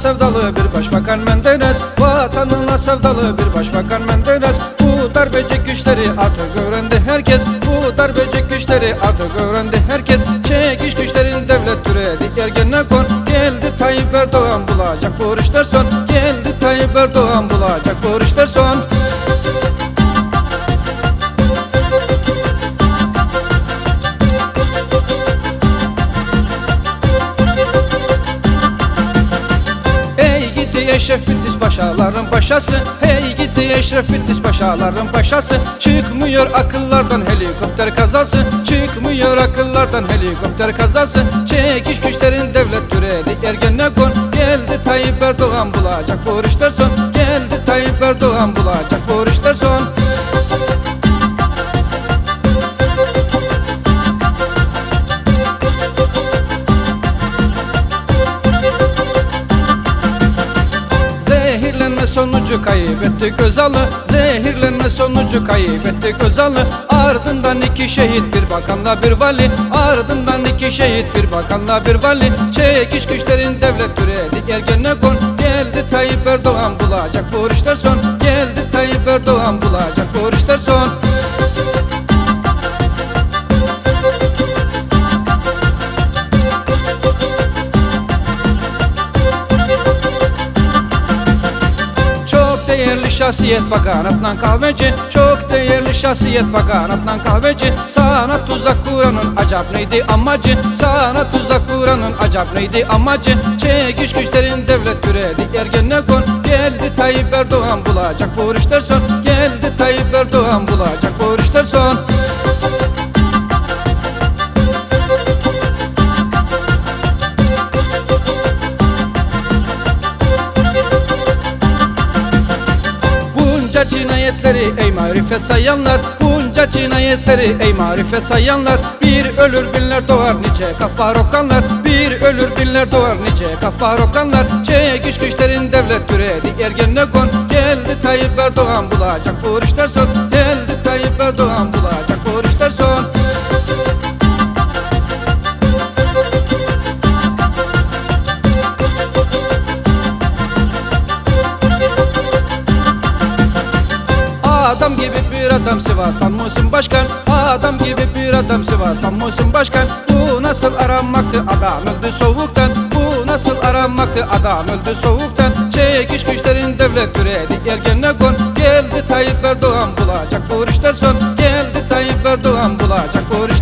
sevdalı bir başbakan Menderes, vatanına sevdalı bir başbakan Menderes. Bu darbeci güçleri artık öğrendi herkes, bu darbeci güçleri artık öğrendi herkes. Çekiş güçlerin devlet türedi Ergenekon, geldi Tayyip Erdoğan bulacak bu işler son, geldi Tayyip Erdoğan bulacak bu işler son. Eşref Bitlis paşaların paşası, hey gitti Eşref Bitlis paşaların paşası. Çıkmıyor akıllardan helikopter kazası, çıkmıyor akıllardan helikopter kazası. Çekiş güçlerin devlet türedi Ergenekon, geldi Tayyip Erdoğan bulacak bu işler son, geldi Tayyip Erdoğan bulacak bu işler son. Zehirlenme sonucu kaybettik Özal'ı, zehirlenme sonucu kaybettik Özal'ı. Ardından iki şehit bir bakanla bir vali, ardından iki şehit bir bakanla bir vali. Çekiş güçlerin devlet türedi Ergenekon, geldi Tayyip Erdoğan bulacak bu işler son, geldi Tayyip Erdoğan bulacak bu işler son. Değerli şahsiyet bakan Adnan Kahveci, çok değerli şahsiyet bakan Adnan Kahveci. Sana tuzak kuranın acap neydi amacı, sana tuzak kuranın acap neydi amacı. Çekiş güçlerin devlet türedi Ergenekon, geldi Tayyip Erdoğan bulacak bu işler son, geldi Tayyip Erdoğan bulacak bu işler son. Cinayetleri ey marifet sayanlar, bunca cinayetleri ey marifet sayanlar. Bir ölür binler doğar nice kafa rokanlar, bir ölür binler doğar nice kafa rokanlar. Çekiş güçlerin devlet türedi Ergenekon, geldi Tayyip Erdoğan bulacak bu işler son, geldi Tayyip Erdoğan bulacak bu işler son. Adam gibi bir adam Sivas'tan Muhsin Başkan, adam gibi bir adam Sivas'tan Muhsin Başkan. Bu nasıl aranmaktı adam öldü soğuktan, bu nasıl aranmaktı adam öldü soğuktan. Çekiş güçlerin devlet türedi Ergenekon, geldi Tayyip Erdoğan bulacak bu işler son, geldi Tayyip Erdoğan bulacak bu